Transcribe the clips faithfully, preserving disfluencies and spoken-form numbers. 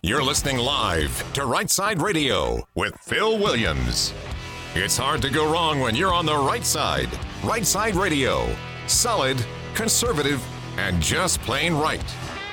You're listening live to Right Side Radio with Phil Williams. It's hard to go wrong when you're on the right side. Right Side Radio. Solid, conservative, and just plain right.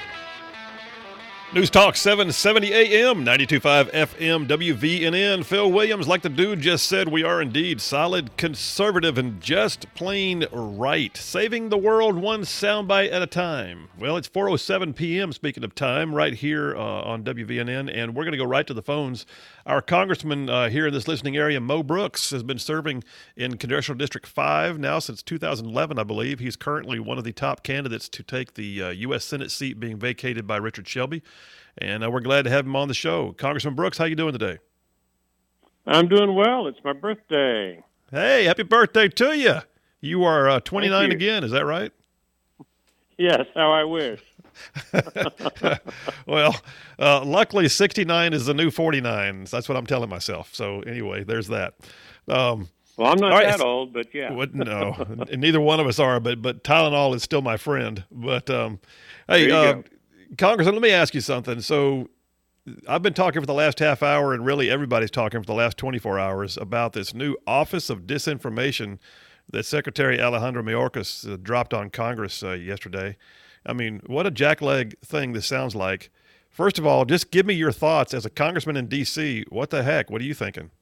News Talk seven seventy A M, ninety-two point five F M, W V N N. Phil Williams, like the dude just said, we are indeed solid, conservative, and just plain right. Saving the world one soundbite at a time. Well, it's four oh seven p.m., speaking of time, right here uh, on W V N N, and we're going to go right to the phones. Our congressman uh, here in this listening area, Mo Brooks, has been serving in Congressional District five now since two thousand eleven, I believe. He's currently one of the top candidates to take the uh, U S Senate seat being vacated by Richard Shelby. And uh, we're glad to have him on the show. Congressman Brooks, how you doing today? I'm doing well. It's my birthday. Hey, happy birthday to you. You are uh, twenty-nine again, is that right? Yes, how I wish. Well, uh, luckily sixty-nine is the new forty-nine. That's what I'm telling myself. So anyway, there's that. Um, well, I'm not right, that old, but yeah. What, no, neither one of us are, but but Tylenol is still my friend. But um, hey, uh, go. Congressman, let me ask you something. So I've been talking for the last half hour, and really everybody's talking for the last twenty-four hours about this new Office of Disinformation that Secretary Alejandro Mayorkas uh, dropped on Congress uh, yesterday. I mean, what a jackleg thing this sounds like. First of all, just give me your thoughts as a congressman in D C. What the heck? What are you thinking?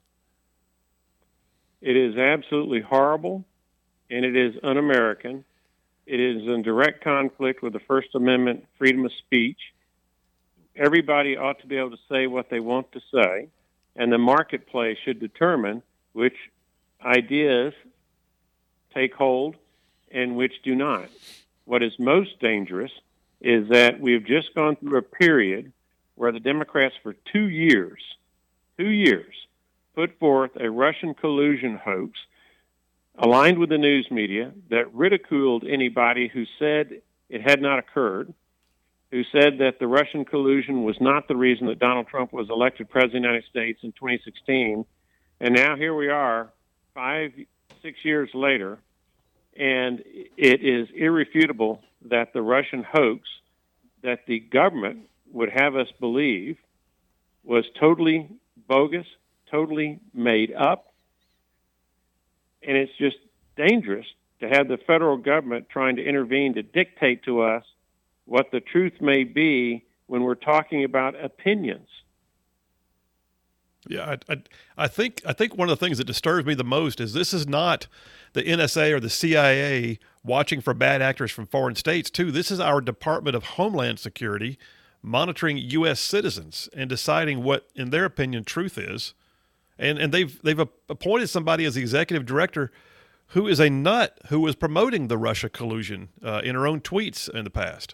It is absolutely horrible, and it is un-American. It is in direct conflict with the First Amendment, freedom of speech. Everybody ought to be able to say what they want to say, and the marketplace should determine which ideas take hold and which do not. What is most dangerous is that we've just gone through a period where the Democrats for two years, two years, put forth a Russian collusion hoax aligned with the news media that ridiculed anybody who said it had not occurred, who said that the Russian collusion was not the reason that Donald Trump was elected president of the United States in twenty sixteen. And now here we are, five, six years later, and it is irrefutable that the Russian hoax that the government would have us believe was totally bogus, totally made up. And it's just dangerous to have the federal government trying to intervene to dictate to us what the truth may be when we're talking about opinions. Yeah, I, I, I think I think one of the things that disturbs me the most is this is not the N S A or the C I A watching for bad actors from foreign states, too. This is our Department of Homeland Security monitoring U S citizens and deciding what, in their opinion, truth is. And and they've they've appointed somebody as the executive director who is a nut who was promoting the Russia collusion uh, in her own tweets in the past.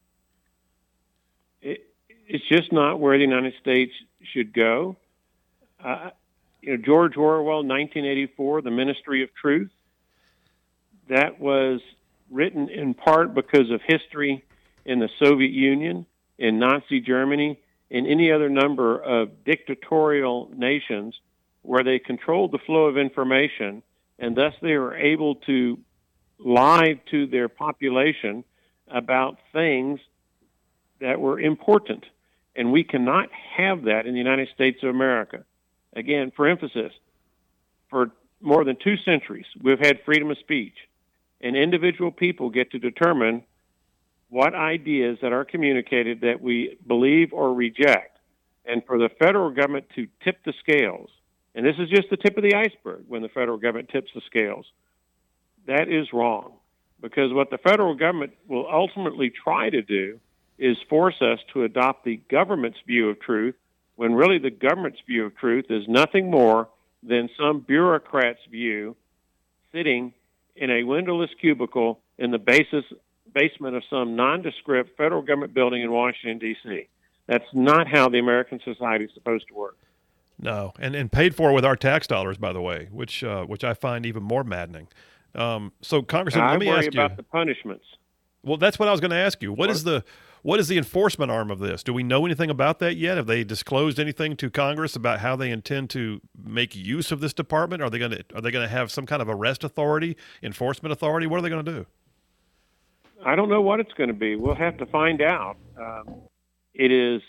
It, it's just not where the United States should go. Uh, you know, George Orwell, nineteen eighty-four, The Ministry of Truth, that was written in part because of history in the Soviet Union, in Nazi Germany, in any other number of dictatorial nations where they controlled the flow of information, and thus they were able to lie to their population about things that were important. And we cannot have that in the United States of America. Again, for emphasis, for more than two centuries, we've had freedom of speech, and individual people get to determine what ideas that are communicated that we believe or reject. And for the federal government to tip the scales, and this is just the tip of the iceberg when the federal government tips the scales, that is wrong. Because what the federal government will ultimately try to do is force us to adopt the government's view of truth, when really the government's view of truth is nothing more than some bureaucrat's view sitting in a windowless cubicle in the basis, basement of some nondescript federal government building in Washington, D C That's not how the American society is supposed to work. No, and, and paid for with our tax dollars, by the way, which uh, which I find even more maddening. Um, so, Congressman, now, let me I worry ask you about the punishments. Well, that's what I was going to ask you. What, what is the what is the enforcement arm of this? Do we know anything about that yet? Have they disclosed anything to Congress about how they intend to make use of this department? Are they going to are they going to have some kind of arrest authority, enforcement authority? What are they going to do? I don't know what it's going to be. We'll have to find out. Um, it is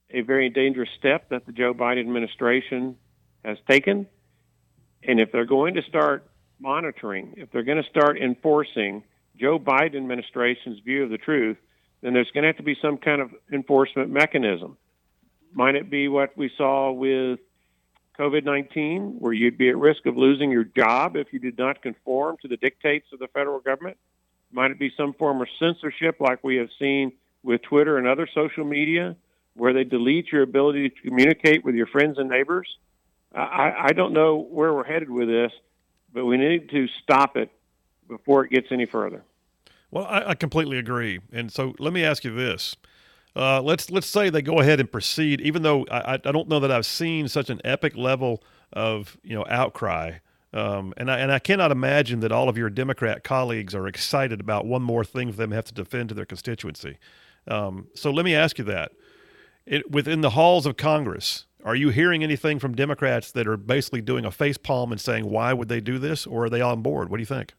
a very dangerous step that the Joe Biden administration has taken. And if they're going to start monitoring, if they're going to start enforcing Joe Biden administration's view of the truth, then there's going to have to be some kind of enforcement mechanism. Might it be what we saw with COVID nineteen, where you'd be at risk of losing your job if you did not conform to the dictates of the federal government? Might it be some form of censorship like we have seen with Twitter and other social media, where they delete your ability to communicate with your friends and neighbors? I, I don't know where we're headed with this, but we need to stop it before it gets any further. Well, I, I completely agree. And so let me ask you this. Uh, let's let's say they go ahead and proceed, even though I, I don't know that I've seen such an epic level of, you know, outcry. Um, and, I, and I cannot imagine that all of your Democrat colleagues are excited about one more thing for them to have to defend to their constituency. Um, so let me ask you that. It, within the halls of Congress, are you hearing anything from Democrats that are basically doing a facepalm and saying, why would they do this? Or are they on board? What do you think?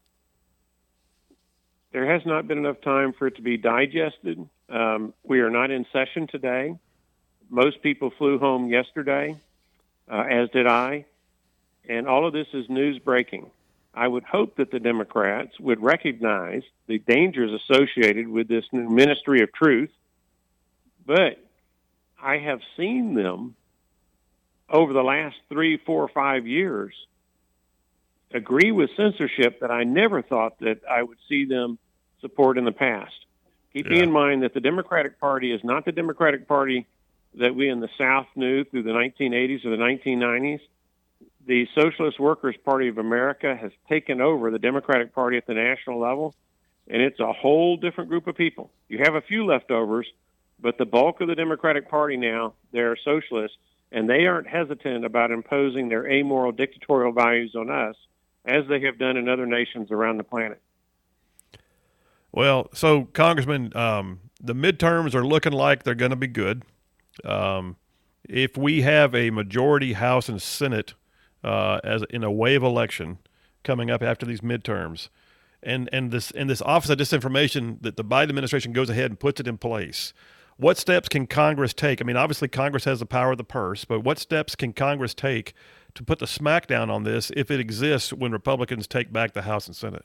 There has not been enough time for it to be digested. Um, we are not in session today. Most people flew home yesterday, uh, as did I. And all of this is news breaking. I would hope that the Democrats would recognize the dangers associated with this new Ministry of Truth. But I have seen them over the last three, four, five years agree with censorship that I never thought that I would see them support in the past. Keeping Yeah. in mind that the Democratic Party is not the Democratic Party that we in the South knew through the nineteen eighties or the nineteen nineties. The Socialist Workers' Party of America has taken over the Democratic Party at the national level, and it's a whole different group of people. You have a few leftovers, but the bulk of the Democratic Party now, they're socialists, and they aren't hesitant about imposing their amoral dictatorial values on us, as they have done in other nations around the planet. Well, so, Congressman, um, the midterms are looking like they're going to be good. Um, if we have a majority House and Senate uh, as in a wave election coming up after these midterms, and and this and this Office of Disinformation that the Biden administration goes ahead and puts it in place, what steps can Congress take? I mean, obviously Congress has the power of the purse, but what steps can Congress take to put the smackdown on this if it exists when Republicans take back the House and Senate?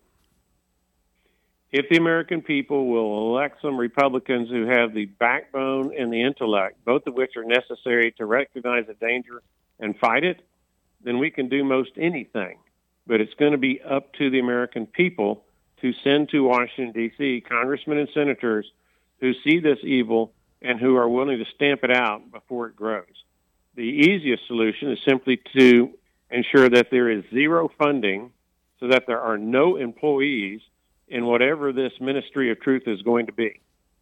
If the American people will elect some Republicans who have the backbone and the intellect, both of which are necessary to recognize the danger and fight it, then we can do most anything. But it's going to be up to the American people to send to Washington, D C, congressmen and senators who see this evil and who are willing to stamp it out before it grows. The easiest solution is simply to ensure that there is zero funding so that there are no employees in whatever this Ministry of Truth is going to be.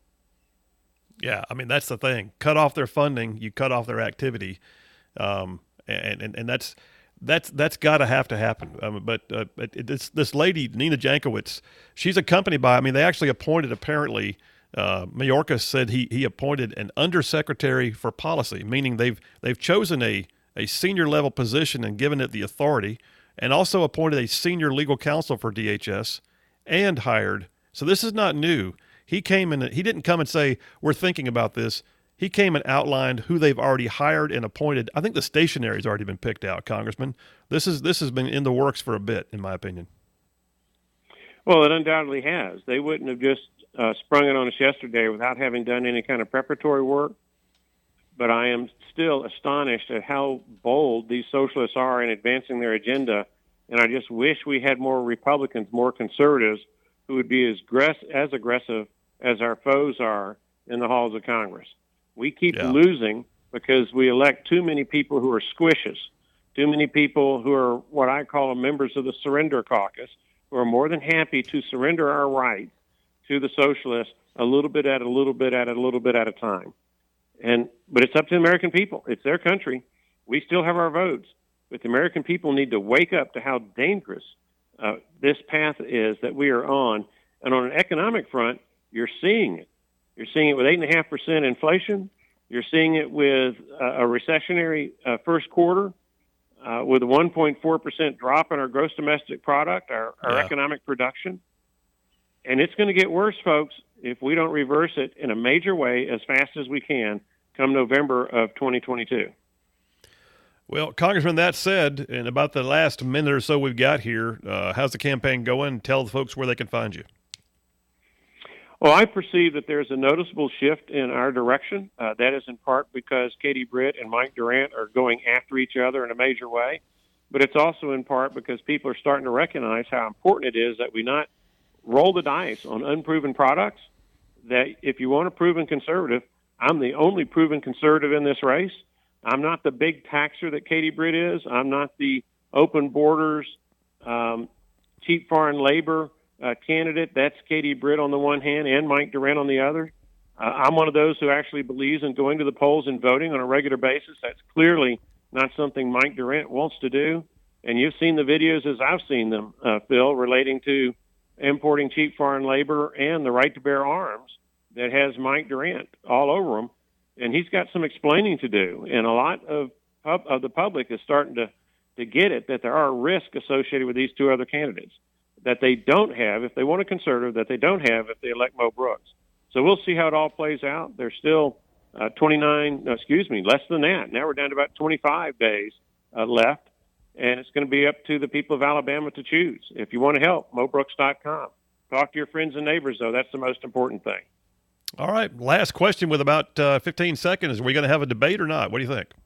Yeah, I mean, that's the thing. Cut off their funding, you cut off their activity. Um, and, and, and that's that's that's got to have to happen. Um, but uh, it, this this lady, Nina Jankowicz, she's accompanied by, I mean, they actually appointed, apparently, uh, Mayorkas said he he appointed an undersecretary for policy, meaning they've they've chosen a, a senior level position and given it the authority, and also appointed a senior legal counsel for D H S and hired. So this is not new. He came in, he didn't come and say, we're thinking about this. He came and outlined who they've already hired and appointed. I think the stationery's already been picked out, Congressman. This is this has been in the works for a bit, in my opinion. Well, it undoubtedly has. They wouldn't have just uh, sprung it on us yesterday without having done any kind of preparatory work. But I am still astonished at how bold these socialists are in advancing their agenda. And I just wish we had more Republicans, more conservatives, who would be as, aggress- as aggressive as our foes are in the halls of Congress. We keep Yeah. losing because we elect too many people who are squishes, too many people who are what I call members of the surrender caucus, who are more than happy to surrender our rights to the socialists a little bit at a little bit at a little bit at a time. And but it's up to the American people. It's their country. We still have our votes. But the American people need to wake up to how dangerous uh, this path is that we are on. And on an economic front, you're seeing it. You're seeing it with eight point five percent inflation. You're seeing it with uh, a recessionary uh, first quarter, uh, with a one point four percent drop in our gross domestic product, our, our Yeah. economic production. And it's going to get worse, folks, if we don't reverse it in a major way as fast as we can. come November of twenty twenty-two. Well, Congressman, that said, in about the last minute or so we've got here, uh, how's the campaign going? Tell the folks where they can find you. Well, I perceive that there's a noticeable shift in our direction. Uh, that is in part because Katie Britt and Mike Durant are going after each other in a major way, but it's also in part because people are starting to recognize how important it is that we not roll the dice on unproven products, that if you want a proven conservative, I'm the only proven conservative in this race. I'm not the big taxer that Katie Britt is. I'm not the open borders, um, cheap foreign labor uh, candidate. That's Katie Britt on the one hand and Mike Durant on the other. Uh, I'm one of those who actually believes in going to the polls and voting on a regular basis. That's clearly not something Mike Durant wants to do. And you've seen the videos as I've seen them, uh, Phil, relating to importing cheap foreign labor and the right to bear arms that has Mike Durant all over them. And he's got some explaining to do. And a lot of of the public is starting to, to get it, that there are risks associated with these two other candidates that they don't have if they want a conservative, that they don't have if they elect Mo Brooks. So we'll see how it all plays out. There's still uh, twenty-nine, no, excuse me, less than that. Now we're down to about twenty-five days uh, left, and it's going to be up to the people of Alabama to choose. If you want to help, mo brooks dot com. Talk to your friends and neighbors, though. That's the most important thing. All right, last question with about uh, fifteen seconds. Are we going to have a debate or not? What do you think?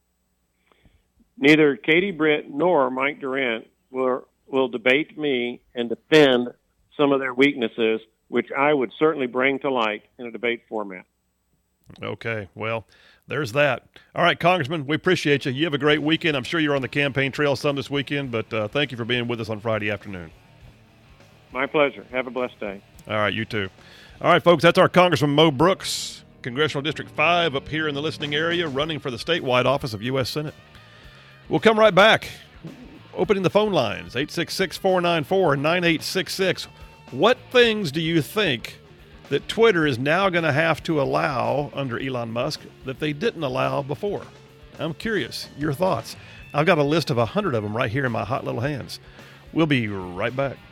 Neither Katie Britt nor Mike Durant will, will debate me and defend some of their weaknesses, which I would certainly bring to light in a debate format. Okay, well, there's that. All right, Congressman, we appreciate you. You have a great weekend. I'm sure you're on the campaign trail some this weekend, but uh, thank you for being with us on Friday afternoon. My pleasure. Have a blessed day. All right, you too. All right, folks, that's our Congressman Mo Brooks, Congressional District five up here in the listening area, running for the statewide office of U S Senate. We'll come right back, opening the phone lines, eight six six, four nine four, nine eight six six. What things do you think that Twitter is now going to have to allow under Elon Musk that they didn't allow before? I'm curious. Your thoughts. I've got a list of one hundred of them right here in my hot little hands. We'll be right back.